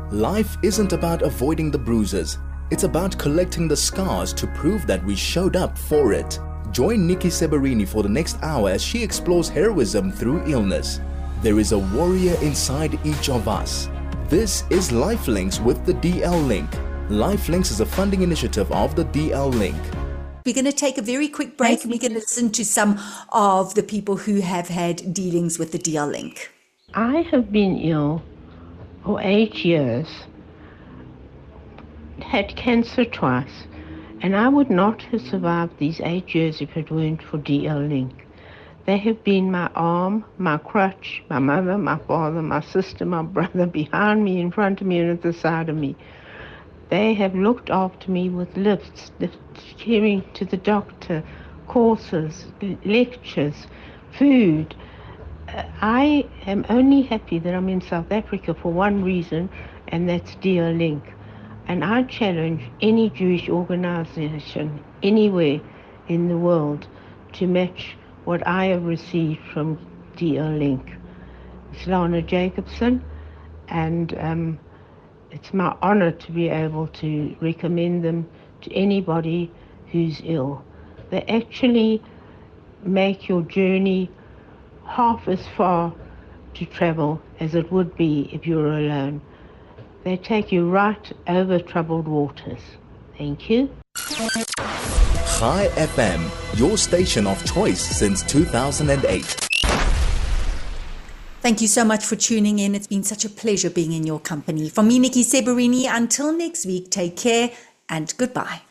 Life isn't about avoiding the bruises. It's about collecting the scars to prove that we showed up for it. Join Nikki Seberini for the next hour as she explores heroism through illness. There is a warrior inside each of us. This is Lifelinks with the DL Link. Lifelinks is a funding initiative of the DL Link. We're going to take a very quick break. We're going to listen to some of the people who have had dealings with the DL Link. I have been ill for 8 years, had cancer twice, and I would not have survived these 8 years if it weren't for DL Link. They have been my arm, my crutch, my mother, my father, my sister, my brother, behind me, in front of me, and at the side of me. They have looked after me with lifts, carrying to the doctor, courses, lectures, food. I am only happy that I'm in South Africa for one reason, and that's DL Link. And I challenge any Jewish organization anywhere in the world to match what I have received from DL Link. It's Lana Jacobson, and it's my honor to be able to recommend them to anybody who's ill. They actually make your journey half as far to travel as it would be if you were alone. They take you right over troubled waters. Thank you. Chai FM, your station of choice since 2008. Thank you so much for tuning in. It's been such a pleasure being in your company. From me, Nikki Seberini, until next week, take care and goodbye.